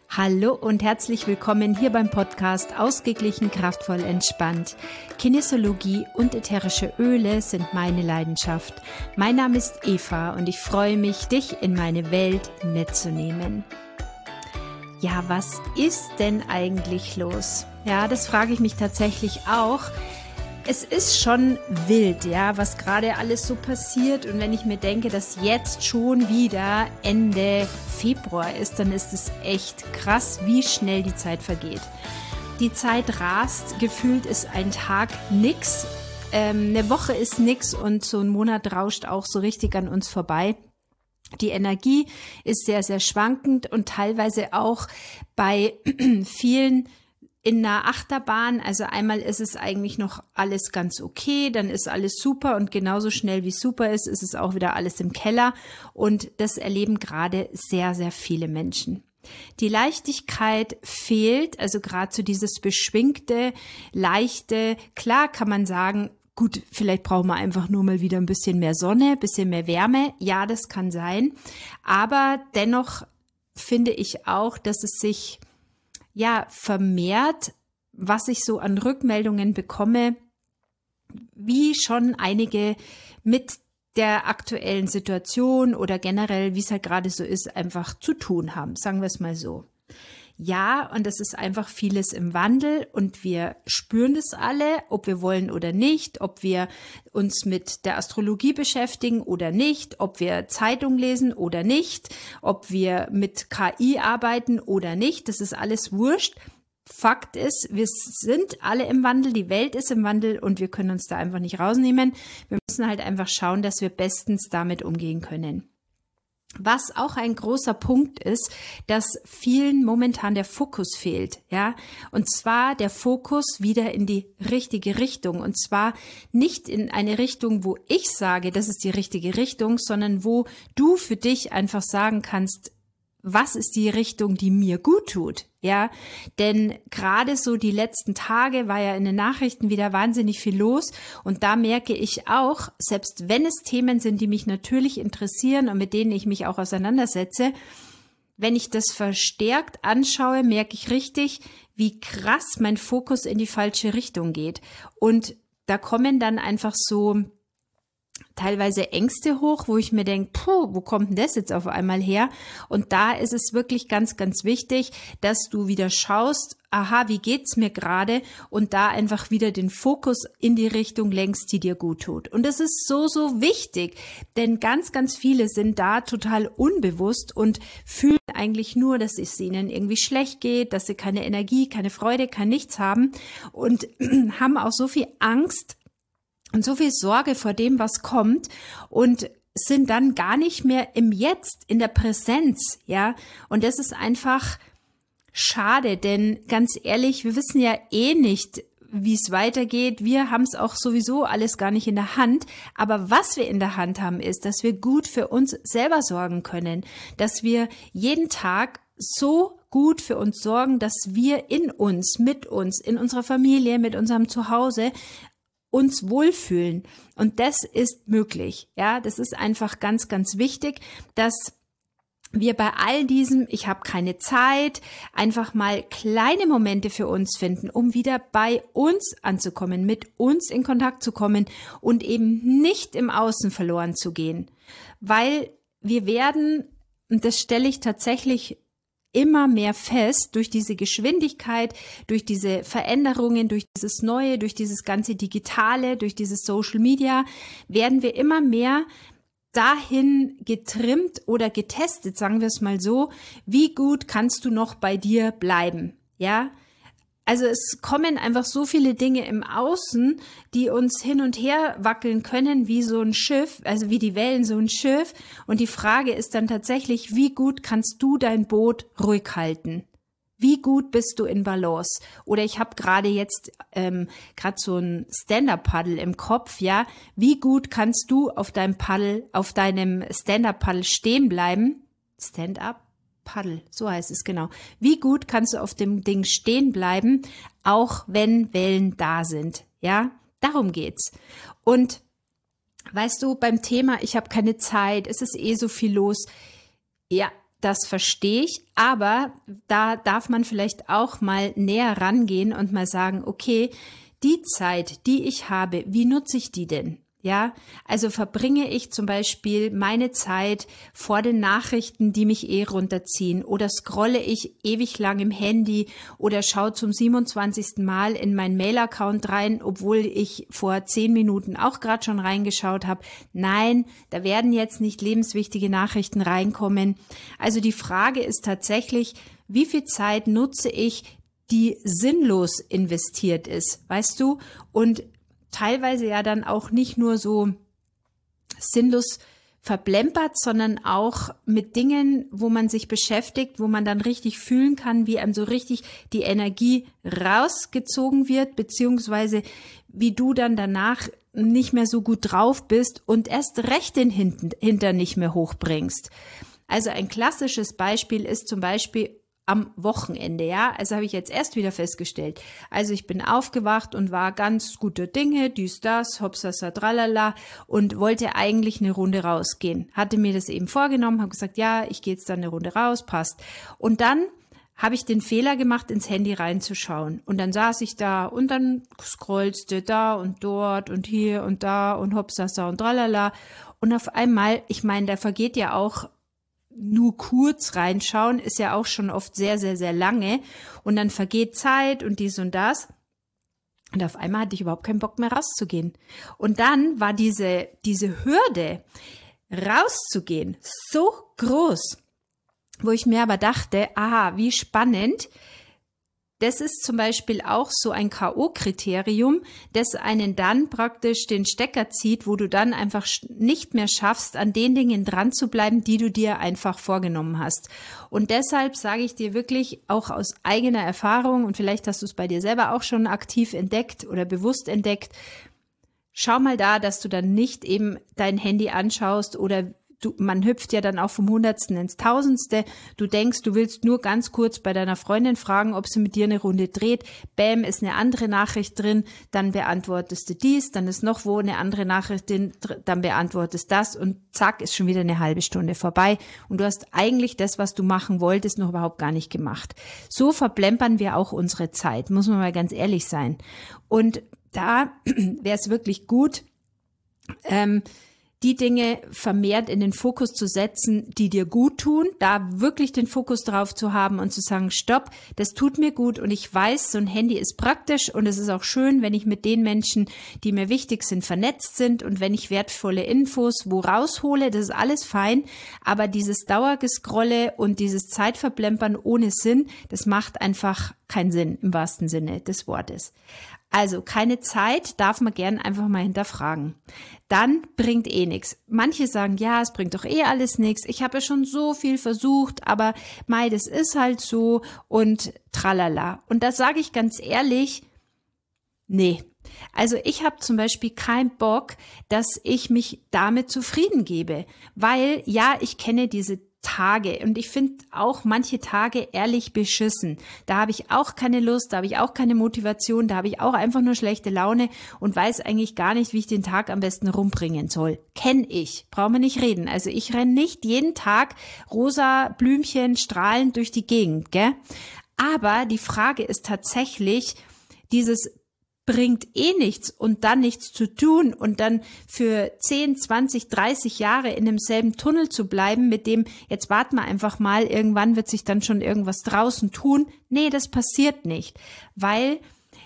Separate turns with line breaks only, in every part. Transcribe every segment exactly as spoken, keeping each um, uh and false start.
Hallo und herzlich willkommen hier beim Podcast Ausgeglichen, kraftvoll, entspannt. Kinesiologie und ätherische Öle sind meine Leidenschaft. Mein Name ist Eva und ich freue mich, dich in meine Welt mitzunehmen. Ja, was ist denn eigentlich los? Ja, das frage ich mich tatsächlich auch. Es ist schon wild, ja, was gerade alles so passiert, und wenn ich mir denke, dass jetzt schon wieder Ende Februar ist, dann ist es echt krass, wie schnell die Zeit vergeht. Die Zeit rast, gefühlt ist ein Tag nix, ähm, eine Woche ist nix und so ein Monat rauscht auch so richtig an uns vorbei. Die Energie ist sehr, sehr schwankend und teilweise auch bei vielen in einer Achterbahn. Also einmal ist es eigentlich noch alles ganz okay, dann ist alles super und genauso schnell wie super ist, ist es auch wieder alles im Keller, und das erleben gerade sehr, sehr viele Menschen. Die Leichtigkeit fehlt, also gerade so dieses beschwingte, leichte. Klar kann man sagen, gut, vielleicht brauchen wir einfach nur mal wieder ein bisschen mehr Sonne, ein bisschen mehr Wärme. Ja, das kann sein, aber dennoch finde ich auch, dass es sich ja vermehrt, was ich so an Rückmeldungen bekomme, wie schon einige mit der aktuellen Situation oder generell, wie es halt gerade so ist, einfach zu tun haben, sagen wir es mal so. Ja, und es ist einfach vieles im Wandel und wir spüren das alle, ob wir wollen oder nicht, ob wir uns mit der Astrologie beschäftigen oder nicht, ob wir Zeitung lesen oder nicht, ob wir mit K I arbeiten oder nicht, das ist alles wurscht. Fakt ist, wir sind alle im Wandel, die Welt ist im Wandel und wir können uns da einfach nicht rausnehmen. Wir müssen halt einfach schauen, dass wir bestens damit umgehen können. Was auch ein großer Punkt ist, dass vielen momentan der Fokus fehlt, ja, und zwar der Fokus wieder in die richtige Richtung, und zwar nicht in eine Richtung, wo ich sage, das ist die richtige Richtung, sondern wo du für dich einfach sagen kannst, was ist die Richtung, die mir gut tut, ja, denn gerade so die letzten Tage war ja in den Nachrichten wieder wahnsinnig viel los, und da merke ich auch, selbst wenn es Themen sind, die mich natürlich interessieren und mit denen ich mich auch auseinandersetze, wenn ich das verstärkt anschaue, merke ich richtig, wie krass mein Fokus in die falsche Richtung geht, und da kommen dann einfach so teilweise Ängste hoch, wo ich mir denke, puh, wo kommt denn das jetzt auf einmal her? Und da ist es wirklich ganz, ganz wichtig, dass du wieder schaust, aha, wie geht's mir gerade? Und da einfach wieder den Fokus in die Richtung lenkst, die dir gut tut. Und das ist so, so wichtig, denn ganz, ganz viele sind da total unbewusst und fühlen eigentlich nur, dass es ihnen irgendwie schlecht geht, dass sie keine Energie, keine Freude, kein Nichts haben und haben auch so viel Angst und so viel Sorge vor dem, was kommt, und sind dann gar nicht mehr im Jetzt, in der Präsenz, ja. Und das ist einfach schade, denn ganz ehrlich, wir wissen ja eh nicht, wie es weitergeht. Wir haben es auch sowieso alles gar nicht in der Hand. Aber was wir in der Hand haben, ist, dass wir gut für uns selber sorgen können, dass wir jeden Tag so gut für uns sorgen, dass wir in uns, mit uns, in unserer Familie, mit unserem Zuhause uns wohlfühlen. Und das ist möglich. Ja, das ist einfach ganz, ganz wichtig, dass wir bei all diesem, ich habe keine Zeit, einfach mal kleine Momente für uns finden, um wieder bei uns anzukommen, mit uns in Kontakt zu kommen und eben nicht im Außen verloren zu gehen. Weil wir werden, und das stelle ich tatsächlich immer mehr fest, durch diese Geschwindigkeit, durch diese Veränderungen, durch dieses Neue, durch dieses ganze Digitale, durch dieses Social Media, werden wir immer mehr dahin getrimmt oder getestet, sagen wir es mal so, wie gut kannst du noch bei dir bleiben, ja? Also es kommen einfach so viele Dinge im Außen, die uns hin und her wackeln können wie so ein Schiff, also wie die Wellen so ein Schiff. Und die Frage ist dann tatsächlich, wie gut kannst du dein Boot ruhig halten? Wie gut bist du in Balance? Oder ich habe gerade jetzt ähm, gerade so ein Stand-Up-Paddle im Kopf, ja? Wie gut kannst du auf deinem Paddel, auf deinem Stand-Up-Paddle stehen bleiben? Stand-Up? Paddel, so heißt es genau. Wie gut kannst du auf dem Ding stehen bleiben, auch wenn Wellen da sind? Ja, darum geht's. Und weißt du, beim Thema, ich habe keine Zeit, es ist eh so viel los. Ja, das verstehe ich, aber da darf man vielleicht auch mal näher rangehen und mal sagen, okay, die Zeit, die ich habe, wie nutze ich die denn? Ja, also verbringe ich zum Beispiel meine Zeit vor den Nachrichten, die mich eh runterziehen, oder scrolle ich ewig lang im Handy oder schaue zum siebenundzwanzigsten Mal in meinen Mail-Account rein, obwohl ich vor zehn Minuten auch gerade schon reingeschaut habe. Nein, da werden jetzt nicht lebenswichtige Nachrichten reinkommen. Also die Frage ist tatsächlich, wie viel Zeit nutze ich, die sinnlos investiert ist, weißt du? Und teilweise ja dann auch nicht nur so sinnlos verplempert, sondern auch mit Dingen, wo man sich beschäftigt, wo man dann richtig fühlen kann, wie einem so richtig die Energie rausgezogen wird, beziehungsweise wie du dann danach nicht mehr so gut drauf bist und erst recht den Hintern nicht mehr hochbringst. Also ein klassisches Beispiel ist zum Beispiel am Wochenende, ja, also habe ich jetzt erst wieder festgestellt. Also ich bin aufgewacht und war ganz guter Dinge, dies, das, hopsasa, tralala und wollte eigentlich eine Runde rausgehen. Hatte mir das eben vorgenommen, habe gesagt, ja, ich gehe jetzt dann eine Runde raus, passt. Und dann habe ich den Fehler gemacht, ins Handy reinzuschauen. Und dann saß ich da und dann scrollste da und dort und hier und da und hopsasa und tralala. Und auf einmal, ich meine, da vergeht ja auch nur kurz reinschauen, ist ja auch schon oft sehr, sehr, sehr lange und dann vergeht Zeit und dies und das und auf einmal hatte ich überhaupt keinen Bock mehr rauszugehen. Und dann war diese, diese Hürde, rauszugehen, so groß, wo ich mir aber dachte, aha, wie spannend. Das ist zum Beispiel auch so ein K O-Kriterium, das einen dann praktisch den Stecker zieht, wo du dann einfach nicht mehr schaffst, an den Dingen dran zu bleiben, die du dir einfach vorgenommen hast. Und deshalb sage ich dir wirklich auch aus eigener Erfahrung, und vielleicht hast du es bei dir selber auch schon aktiv entdeckt oder bewusst entdeckt, schau mal da, dass du dann nicht eben dein Handy anschaust oder Du, man hüpft ja dann auch vom Hundertsten ins Tausendste. Du denkst, du willst nur ganz kurz bei deiner Freundin fragen, ob sie mit dir eine Runde dreht. Bäm, ist eine andere Nachricht drin. Dann beantwortest du dies. Dann ist noch wo eine andere Nachricht drin. Dann beantwortest das. Und zack, ist schon wieder eine halbe Stunde vorbei. Und du hast eigentlich das, was du machen wolltest, noch überhaupt gar nicht gemacht. So verplempern wir auch unsere Zeit. Muss man mal ganz ehrlich sein. Und da wäre es wirklich gut, ähm, die Dinge vermehrt in den Fokus zu setzen, die dir gut tun, da wirklich den Fokus drauf zu haben und zu sagen, stopp, das tut mir gut und ich weiß, so ein Handy ist praktisch und es ist auch schön, wenn ich mit den Menschen, die mir wichtig sind, vernetzt sind und wenn ich wertvolle Infos wo raushole, das ist alles fein, aber dieses Dauergescrolle und dieses Zeitverplempern ohne Sinn, das macht einfach keinen Sinn im wahrsten Sinne des Wortes. Also keine Zeit darf man gern einfach mal hinterfragen. Dann bringt eh nichts. Manche sagen, ja, es bringt doch eh alles nichts. Ich habe ja schon so viel versucht, aber mei, das ist halt so und tralala. Und da sage ich ganz ehrlich, nee. Also ich habe zum Beispiel keinen Bock, dass ich mich damit zufrieden gebe, weil ja, ich kenne diese Tage und ich finde auch manche Tage ehrlich beschissen. Da habe ich auch keine Lust, da habe ich auch keine Motivation, da habe ich auch einfach nur schlechte Laune und weiß eigentlich gar nicht, wie ich den Tag am besten rumbringen soll. Kenn ich, brauchen wir nicht reden. Also ich renne nicht jeden Tag rosa Blümchen strahlend durch die Gegend, gell? Aber die Frage ist tatsächlich, dieses bringt eh nichts und dann nichts zu tun und dann für zehn, zwanzig, dreißig Jahre in demselben Tunnel zu bleiben, mit dem, jetzt warten wir einfach mal, irgendwann wird sich dann schon irgendwas draußen tun. Nee, das passiert nicht, weil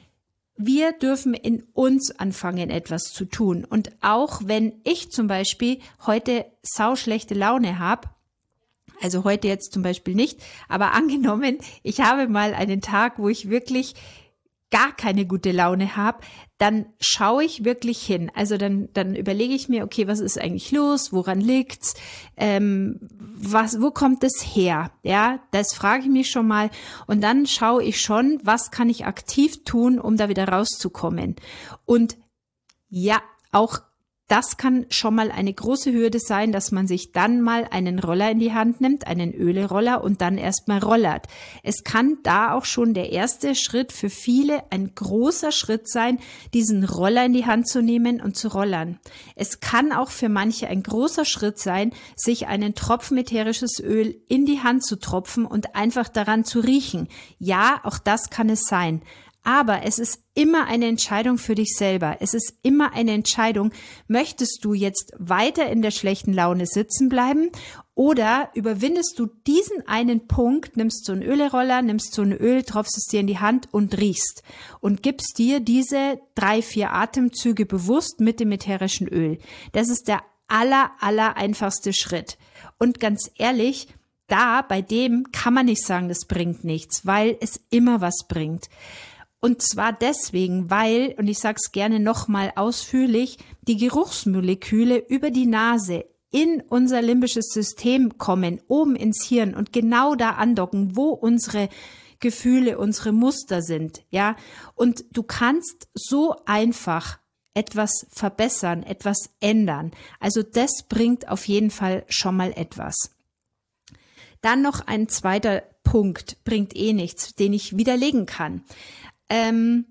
wir dürfen in uns anfangen, etwas zu tun. Und auch wenn ich zum Beispiel heute sauschlechte Laune habe, also heute jetzt zum Beispiel nicht, aber angenommen, ich habe mal einen Tag, wo ich wirklich gar keine gute Laune habe, dann schaue ich wirklich hin. Also dann dann überlege ich mir, okay, was ist eigentlich los? Woran liegt's? Ähm, was, wo kommt es her? Ja, das frage ich mich schon mal. Und dann schaue ich schon, was kann ich aktiv tun, um da wieder rauszukommen. Und ja, auch das kann schon mal eine große Hürde sein, dass man sich dann mal einen Roller in die Hand nimmt, einen Öleroller und dann erstmal rollert. Es kann da auch schon der erste Schritt für viele ein großer Schritt sein, diesen Roller in die Hand zu nehmen und zu rollern. Es kann auch für manche ein großer Schritt sein, sich einen Tropfen ätherisches Öl in die Hand zu tropfen und einfach daran zu riechen. Ja, auch das kann es sein. Aber es ist immer eine Entscheidung für dich selber. Es ist immer eine Entscheidung, möchtest du jetzt weiter in der schlechten Laune sitzen bleiben oder überwindest du diesen einen Punkt, nimmst so einen Öleroller, nimmst so ein Öl, tropfst es dir in die Hand und riechst und gibst dir diese drei, vier Atemzüge bewusst mit dem ätherischen Öl. Das ist der aller, aller einfachste Schritt. Und ganz ehrlich, da, bei dem kann man nicht sagen, das bringt nichts, weil es immer was bringt. Und zwar deswegen, weil, und ich sage es gerne nochmal ausführlich, die Geruchsmoleküle über die Nase in unser limbisches System kommen, oben ins Hirn und genau da andocken, wo unsere Gefühle, unsere Muster sind, ja. Und du kannst so einfach etwas verbessern, etwas ändern. Also das bringt auf jeden Fall schon mal etwas. Dann noch ein zweiter Punkt, bringt eh nichts, den ich widerlegen kann. Ähm,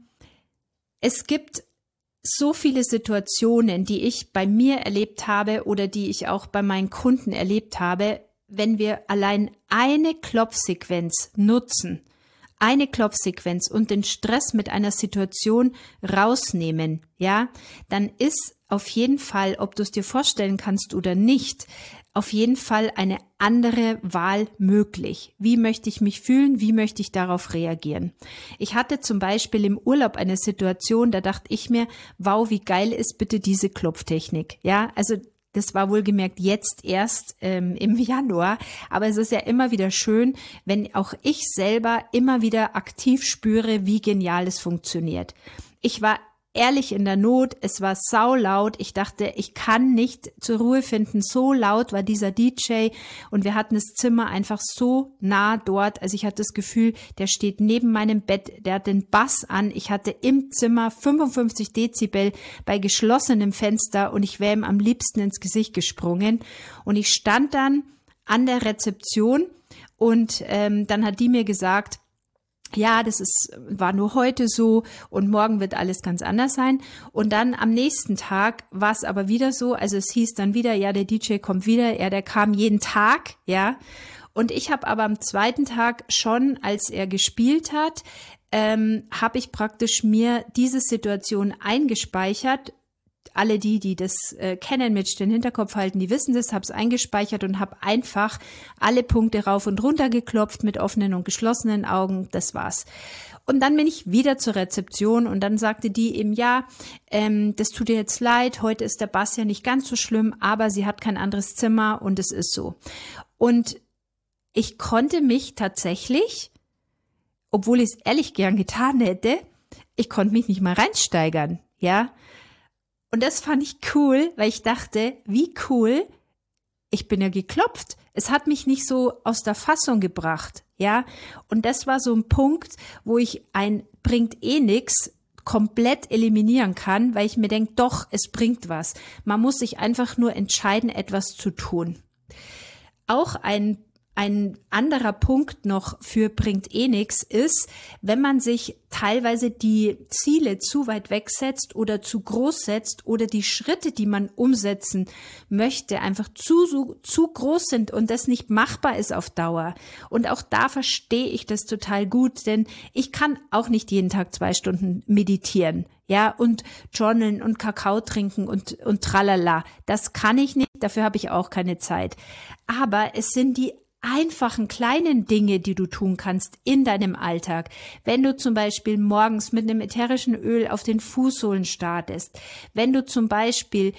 es gibt so viele Situationen, die ich bei mir erlebt habe oder die ich auch bei meinen Kunden erlebt habe, wenn wir allein eine Klopfsequenz nutzen, eine Klopfsequenz und den Stress mit einer Situation rausnehmen, ja, dann ist auf jeden Fall, ob du es dir vorstellen kannst oder nicht, auf jeden Fall eine andere Wahl möglich. Wie möchte ich mich fühlen? Wie möchte ich darauf reagieren? Ich hatte zum Beispiel im Urlaub eine Situation, da dachte ich mir, wow, wie geil ist bitte diese Klopftechnik? Ja, also das war wohlgemerkt jetzt erst ähm, im Januar, aber es ist ja immer wieder schön, wenn auch ich selber immer wieder aktiv spüre, wie genial es funktioniert. Ich war ehrlich in der Not, es war saulaut, ich dachte, ich kann nicht zur Ruhe finden, so laut war dieser D J und wir hatten das Zimmer einfach so nah dort, also ich hatte das Gefühl, der steht neben meinem Bett, der hat den Bass an, ich hatte im Zimmer fünfundfünfzig Dezibel bei geschlossenem Fenster und ich wäre ihm am liebsten ins Gesicht gesprungen und ich stand dann an der Rezeption und ähm, dann hat die mir gesagt, ja, das ist, war nur heute so und morgen wird alles ganz anders sein. Und dann am nächsten Tag war es aber wieder so, also es hieß dann wieder, ja, der D J kommt wieder, ja, der kam jeden Tag, ja. Und ich habe aber am zweiten Tag schon, als er gespielt hat, ähm, habe ich praktisch mir diese Situation eingespeichert. Alle die, die das äh, kennen, mit den Hinterkopf halten, die wissen das, habe es eingespeichert und habe einfach alle Punkte rauf und runter geklopft mit offenen und geschlossenen Augen, das war's. Und dann bin ich wieder zur Rezeption und dann sagte die eben, ja, ähm, das tut ihr jetzt leid, heute ist der Bass ja nicht ganz so schlimm, aber sie hat kein anderes Zimmer und es ist so. Und ich konnte mich tatsächlich, obwohl ich es ehrlich gern getan hätte, ich konnte mich nicht mal reinsteigern, ja. Und das fand ich cool, weil ich dachte, wie cool, ich bin ja geklopft. Es hat mich nicht so aus der Fassung gebracht, ja. Und das war so ein Punkt, wo ich ein bringt eh nix komplett eliminieren kann, weil ich mir denke, doch, es bringt was. Man muss sich einfach nur entscheiden, etwas zu tun. Auch ein Ein anderer Punkt noch für bringt eh nix ist, wenn man sich teilweise die Ziele zu weit weg setzt oder zu groß setzt oder die Schritte, die man umsetzen möchte, einfach zu, zu, zu groß sind und das nicht machbar ist auf Dauer. Und auch da verstehe ich das total gut, denn ich kann auch nicht jeden Tag zwei Stunden meditieren, ja, und journalen und Kakao trinken und, und tralala. Das kann ich nicht, dafür habe ich auch keine Zeit. Aber es sind die einfachen kleinen Dinge, die du tun kannst in deinem Alltag. Wenn du zum Beispiel morgens mit einem ätherischen Öl auf den Fußsohlen startest, wenn du zum Beispiel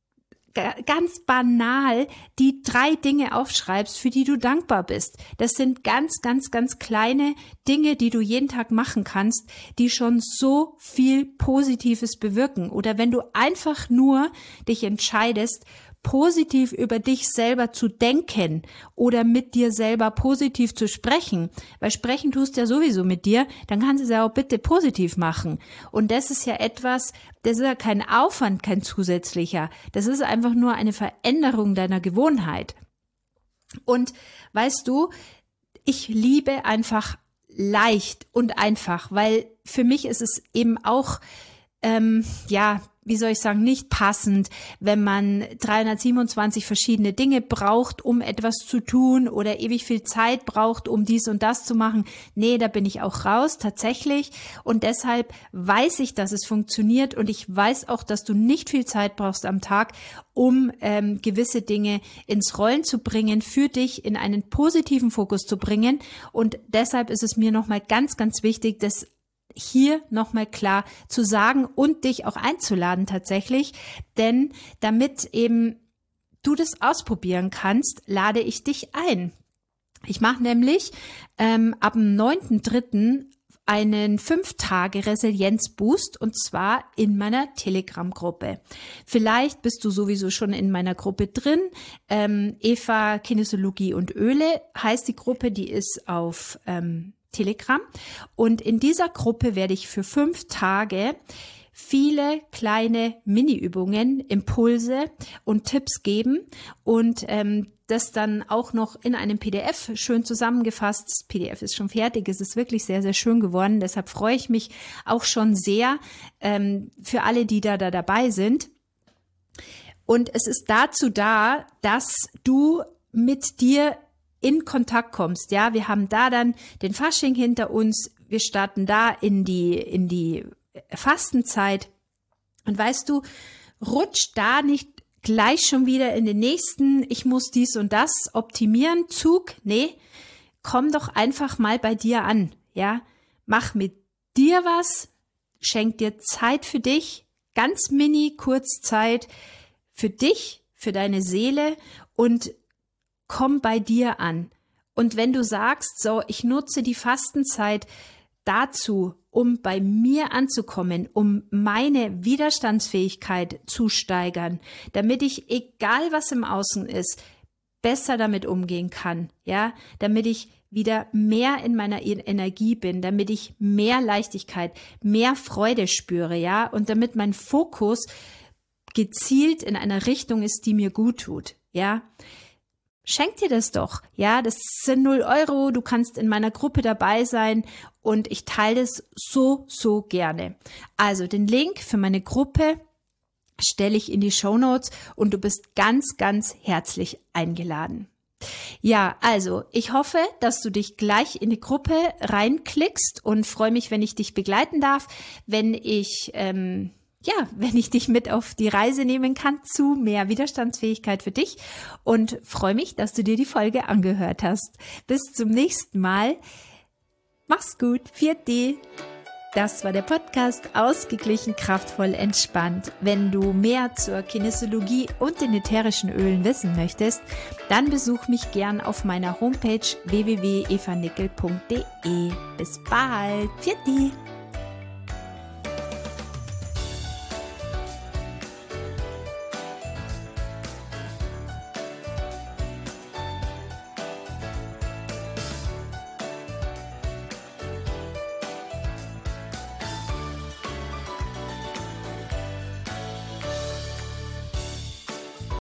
ganz banal die drei Dinge aufschreibst, für die du dankbar bist. Das sind ganz, ganz, ganz kleine Dinge, die du jeden Tag machen kannst, die schon so viel Positives bewirken. Oder wenn du einfach nur dich entscheidest, positiv über dich selber zu denken oder mit dir selber positiv zu sprechen, weil sprechen tust ja sowieso mit dir, dann kannst du es ja auch bitte positiv machen. Und das ist ja etwas, das ist ja kein Aufwand, kein zusätzlicher. Das ist einfach nur eine Veränderung deiner Gewohnheit. Und weißt du, ich liebe einfach leicht und einfach, weil für mich ist es eben auch, ähm, ja, wie soll ich sagen, nicht passend, wenn man dreihundertsiebenundzwanzig verschiedene Dinge braucht, um etwas zu tun oder ewig viel Zeit braucht, um dies und das zu machen. Nee, da bin ich auch raus, tatsächlich. Und deshalb weiß ich, dass es funktioniert und ich weiß auch, dass du nicht viel Zeit brauchst am Tag, um ähm, gewisse Dinge ins Rollen zu bringen, für dich in einen positiven Fokus zu bringen. Und deshalb ist es mir nochmal ganz, ganz wichtig, dass hier nochmal klar zu sagen und dich auch einzuladen tatsächlich, denn damit eben du das ausprobieren kannst, lade ich dich ein. Ich mache nämlich ähm, ab dem neunten dritten einen fünf Tage Resilienz-Boost und zwar in meiner Telegram-Gruppe. Vielleicht bist du sowieso schon in meiner Gruppe drin. Ähm, Eva Kinesiologie und Öle heißt die Gruppe, die ist auf ähm, Telegram. Und in dieser Gruppe werde ich für fünf Tage viele kleine Mini-Übungen, Impulse und Tipps geben und ähm, das dann auch noch in einem P D F schön zusammengefasst. Das P D F ist schon fertig, es ist wirklich sehr, sehr schön geworden. Deshalb freue ich mich auch schon sehr ähm, für alle, die da, da dabei sind. Und es ist dazu da, dass du mit dir in Kontakt kommst, ja, wir haben da dann den Fasching hinter uns, wir starten da in die, in die Fastenzeit und weißt du, rutsch da nicht gleich schon wieder in den nächsten, ich muss dies und das optimieren, Zug, nee, komm doch einfach mal bei dir an, ja, mach mit dir was, schenk dir Zeit für dich, ganz mini, kurz Zeit für dich, für deine Seele und komm bei dir an. Und wenn du sagst, so, ich nutze die Fastenzeit dazu, um bei mir anzukommen, um meine Widerstandsfähigkeit zu steigern, damit ich, egal was im Außen ist, besser damit umgehen kann, ja, damit ich wieder mehr in meiner Energie bin, damit ich mehr Leichtigkeit, mehr Freude spüre, ja, und damit mein Fokus gezielt in einer Richtung ist, die mir gut tut, ja. Schenk dir das doch, ja, das sind null Euro, du kannst in meiner Gruppe dabei sein und ich teile das so, so gerne. Also den Link für meine Gruppe stelle ich in die Shownotes und du bist ganz, ganz herzlich eingeladen. Ja, also ich hoffe, dass du dich gleich in die Gruppe reinklickst und freue mich, wenn ich dich begleiten darf, wenn ich... Ähm, Ja, wenn ich dich mit auf die Reise nehmen kann zu mehr Widerstandsfähigkeit für dich und freue mich, dass du dir die Folge angehört hast. Bis zum nächsten Mal. Mach's gut. Vierte. Das war der Podcast Ausgeglichen, kraftvoll, entspannt. Wenn du mehr zur Kinesiologie und den ätherischen Ölen wissen möchtest, dann besuch mich gern auf meiner Homepage w w w punkt eva nickel punkt de. Bis bald. Vierte.